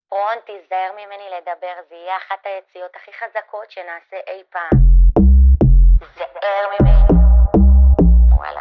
רון, תיזהר ממני לדבר, זה יהיה אחת היציאות הכי חזקות שנעשה אי פעם. תיזהר ממני. וואלה.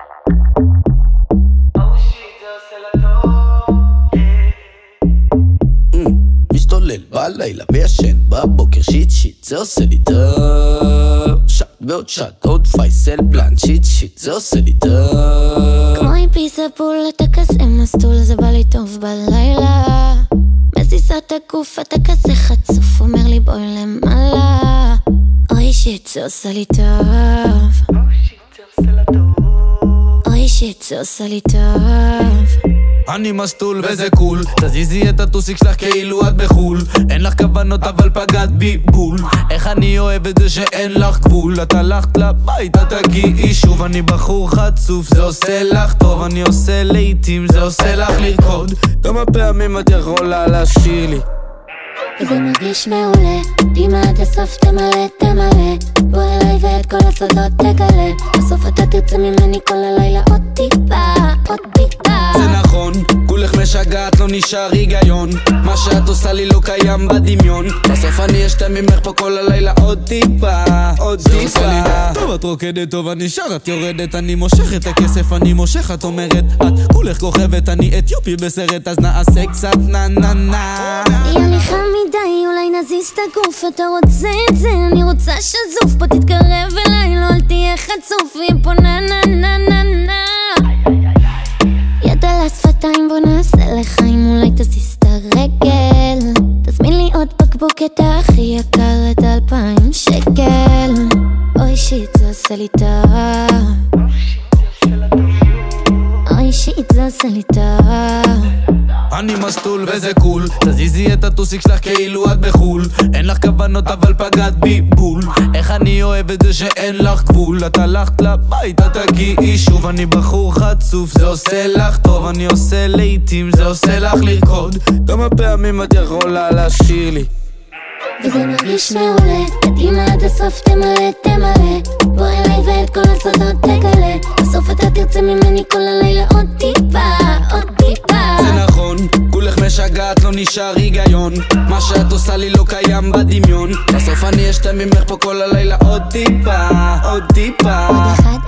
משתולל בלילה וישן בבוקר שיט זה עושה לי טוב. שט ועוד שט, עוד פייסל בלנד שיט זה עושה לי טוב. כמו היפיס הפול אתה כזה מסטול, זה בא לי טוב בלילה. מזיזת הגוף אתה כזה חצוף, אומר לי בואי למעלה. אוי שיט זה עושה לי טוב. אוי שיט זה עושה לי טוב. אני מסטול וזה קול, תזיזי את הטוסיק שלך כאילו את בחול. אין לך כוונות אבל פגעת בי בול. איך אני אוהב את זה שאין לך גבול. את הלכת לבית, את תגיעי שוב. אני בחור חצוף, זה עושה לך טוב. אני עושה לעתים, זה עושה לך לרקוד. כמה פעמים את יכולה לשיר לי? זה מרגיש מעולה, דימה עד הסוף תמלא. בוא אליי ואת כל הסודות תגלה. בסוף אתה תרצה ממני כל הלילה עוד טיפה. זה נכון, כולך משגעת, לא נשאר היגיון. מה שאת עושה לי לא קיים בדמיון. בסוף אני אשתה ממך פה כל הלילה עוד טיפה. טוב את רוקדת, טוב אני שר, את יורדת, אני מושך את הכסף, אני מושך, את אומרת את כולך כוכבת, אני אתיופי בסרט, אז נעשה קצת נה. יהיה לי חם מדי, אולי נזיז את הגוף. אתה רוצה את זה, אני רוצה שזוף. בוא תתקרב אליי, לא אל תהיה חצוף. היא פה נה. יד על השפתיים, בוא נעשה לחיים, אולי תזיז את הרגל. תזמין לי עוד בקבוק, את הכי יקר, את 2,000 שקל. אוי שיט זה עושה לי טוב. אוי שיט זה עושה לי טוב. אני מסטול וזה קול, תזיזי את הטוסיק שלך כאילו את בחול. אין לך כוונות אבל פגעת בי בול. איך אני אוהב את זה שאין לך גבול. את הלכת לבית, את תגיעי שוב. אני בחור חצוף, זה עושה לך טוב. אני עושה לעתים, זה עושה לך לרקוד. כמה פעמים את יכולה לשיר לי? וזה מרגיש מעולה, קדימה עד הסוף תמלא. בוא אליי ואת כל הסודות תגלה. בסוף אתה תרצה ממני כל הלילה עוד טיפה. זה נכון, כולך משגעת, לא נשאר היגיון. מה שאת עושה לי לא קיים בדמיון. בסוף אני אשתה ממך פה כל הלילה עוד טיפה. עוד אחד